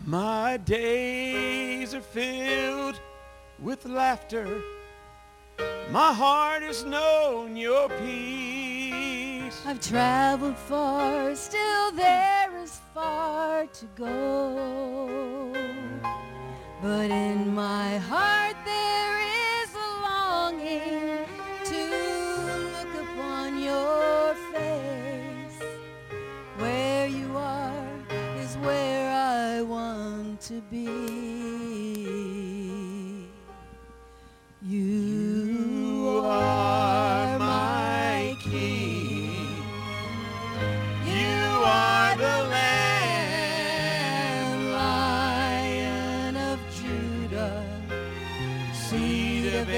My days are filled with laughter. My heart has known your peace. I've traveled far, still there is far to go. But in my heart there is a longing to look upon your face. Where you are is where I want to be. You are my King. You are the Lamb, Lion of Judah, seed of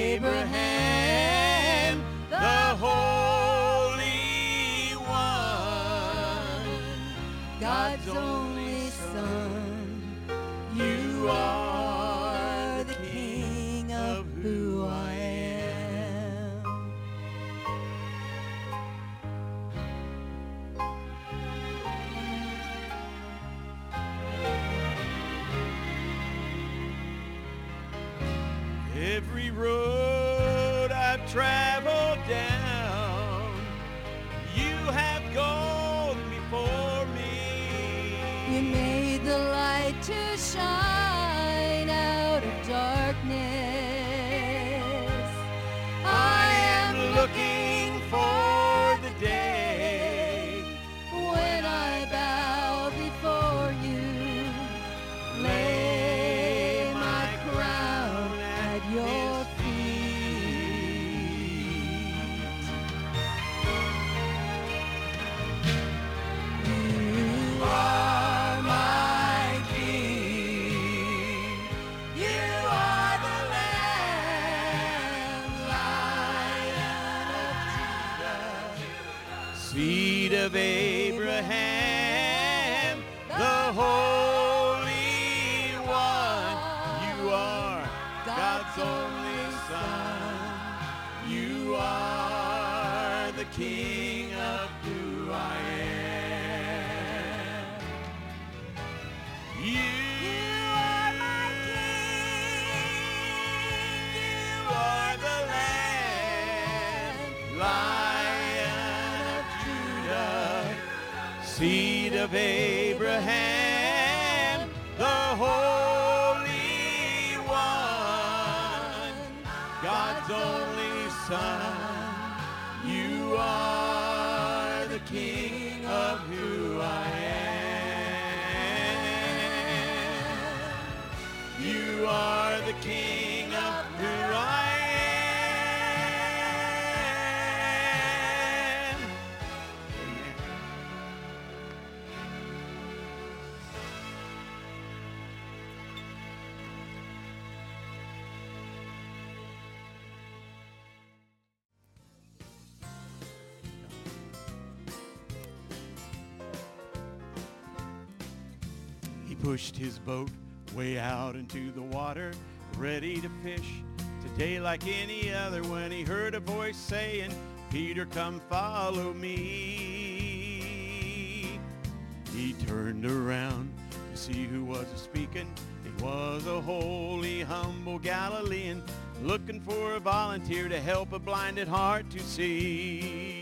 Abraham, the Holy One, God's only Son. You are the King of who I am. Every road I've traveled down, you have gone before me. You made the light to shine out of darkness. I am Looking for the day when I bow before you, lay my crown at your feet. You are my King. You are the Lamb, Lion of Judah, seed of Abraham, the Holy One. You are God's only Son. You are the King of who I am. You are my King. You are the Lamb, Lion of Judah, seed of Abraham, the Holy One, God's only Son. You are the King of who I am. You are the King of who I am. Amen. He pushed his boat way out into the water, ready to fish today like any other, when he heard a voice saying, Peter, come follow me. He turned around to see who was speaking. It was a holy, humble Galilean, looking for a volunteer to help a blinded heart to see.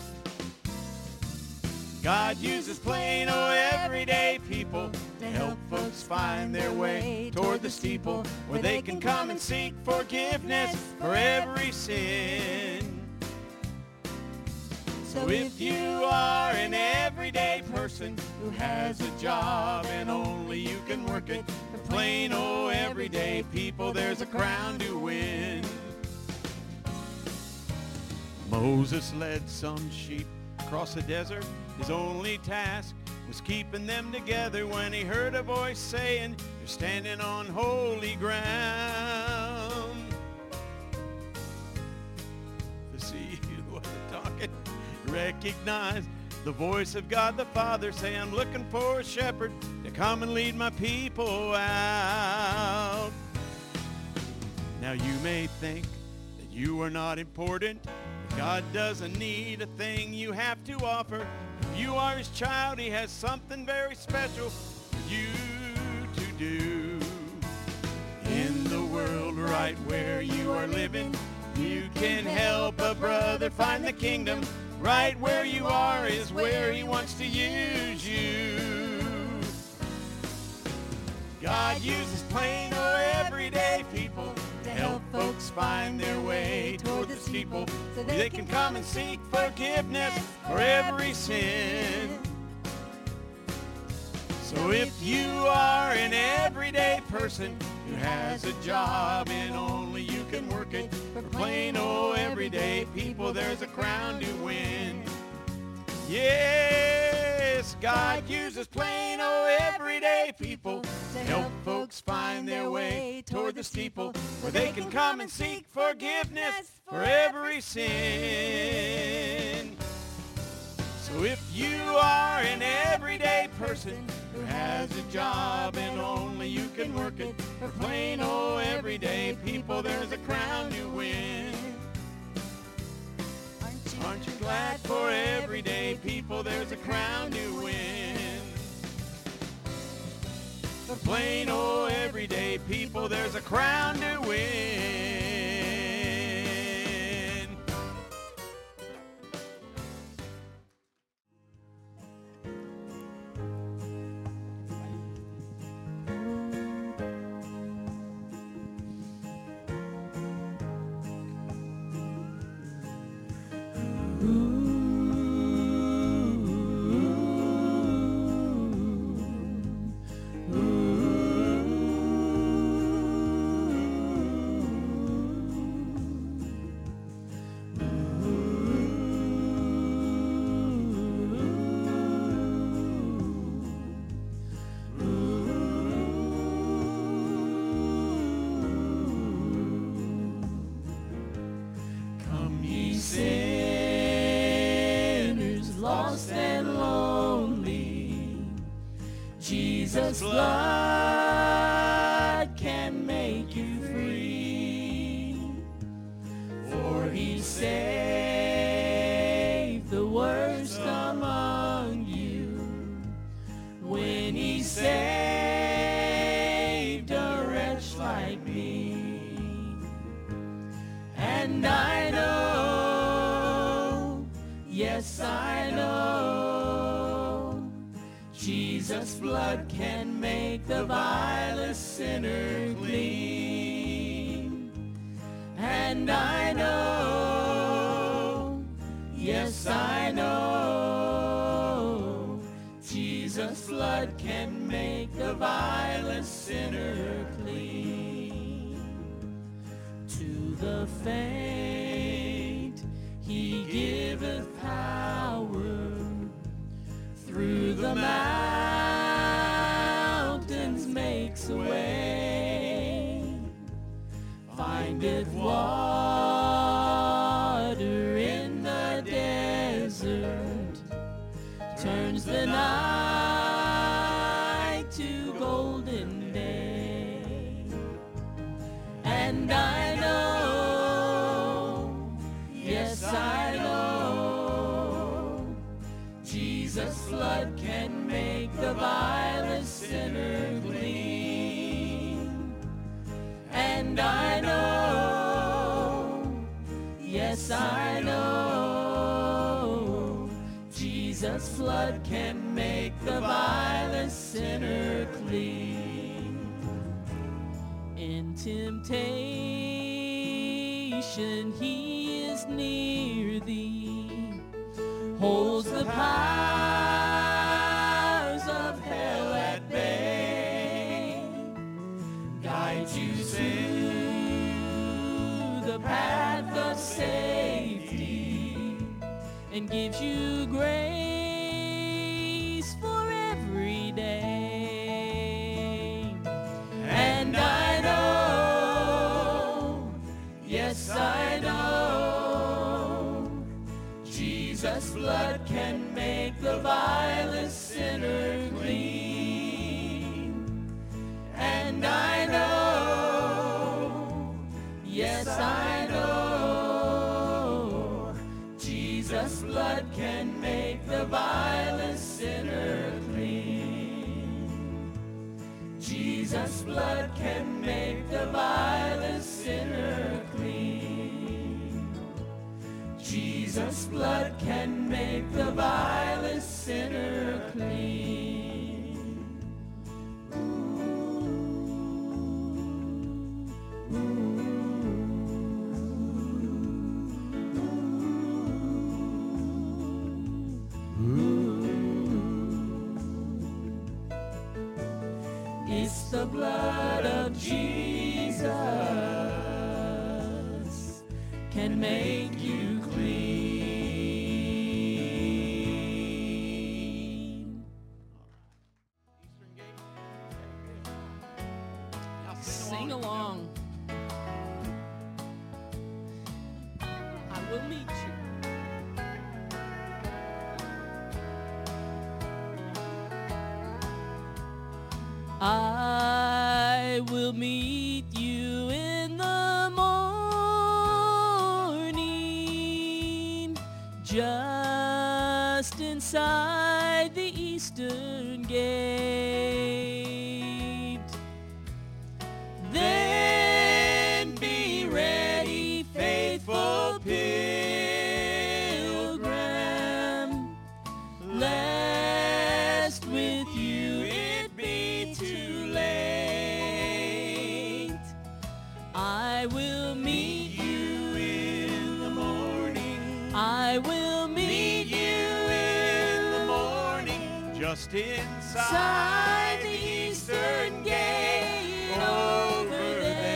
God uses plain, everyday people to help folks find their way toward the steeple, where they can come and seek forgiveness for every sin. So if you are an everyday person who has a job and only you can work it, for plain, everyday people, there's a crown to win. Moses led some sheep across the desert. His only task was keeping them together, when he heard a voice saying, you're standing on holy ground. To see who was talking, recognize the voice of God the Father saying, I'm looking for a shepherd to come and lead my people out. Now you may think that you are not important, but God doesn't need a thing you have to offer. If you are his child, he has something very special for you. do. In the world right where you are living, you can help a brother find the kingdom. Right where you are is where he wants to use you. God uses plain or everyday people to help folks find their way toward the steeple, so they can come and seek forgiveness for every sin. So if you are an everyday person who has a job and only you can work it, for plain old everyday people there's a crown to win. Yes, God uses plain old everyday people to help folks find their way toward the steeple, where they can come and seek forgiveness for every sin. So if you are an everyday person who has a job and only you can work it, for plain old everyday people there's a crown to win. Aren't you glad for everyday people there's a crown to win? For plain old everyday people there's a crown to win. Jesus' blood can make you free, for he saved the worst among you when he saved a wretch like me. And I know, yes I know, Jesus' blood can make the vilest sinner clean. And I know, yes I know, Jesus' blood can make the vilest sinner clean. To the faint he giveth power, through the mountains makes a way, findeth water in the desert, turns the night to golden day. And I know, yes I know, Jesus' blood can make the vilest sinner clean. And I know, yes I know, Jesus' blood can make the vilest sinner clean. In temptation he is near thee, holds the powers of hell at bay, guides you to the path of safety, and gives you grace for every day. And I know, yes I know, Jesus' blood can make the vilest sinner clean. And I know, yes I know, Jesus' blood can make the Jesus' blood can make the vilest sinner clean. Jesus' blood can make the vilest sinner clean. It's the blood of Jesus can make you clean. Eastern Gate. Y'all Sing along. I will meet you. I will meet you in the morning, just inside the eastern gate. Then be ready, faithful pilgrim, lest with you it be too late. I will meet you in the morning. I will meet you in the morning, Just inside the eastern gate over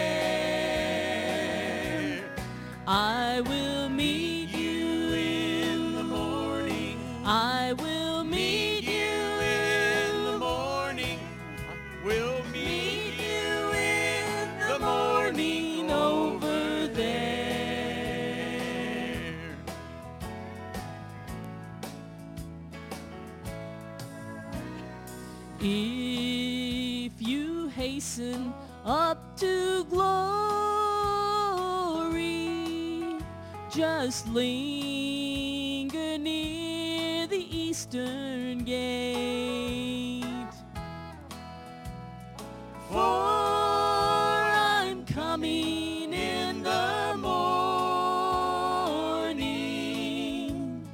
there. I will meet you in the morning. I will meet you in the morning. We'll Meet you in the morning over there. If you hasten up to glory, just linger near the eastern gate. For I'm coming in the morning,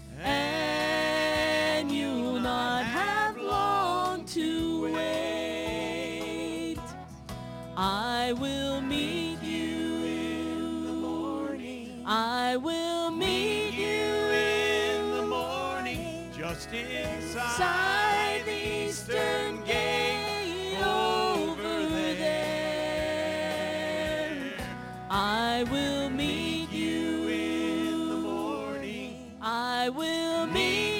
and you'll not have long to wait. I will meet you in the morning. I will meet you in the morning, just inside the eastern gate over there. I will meet you in the morning. I will meet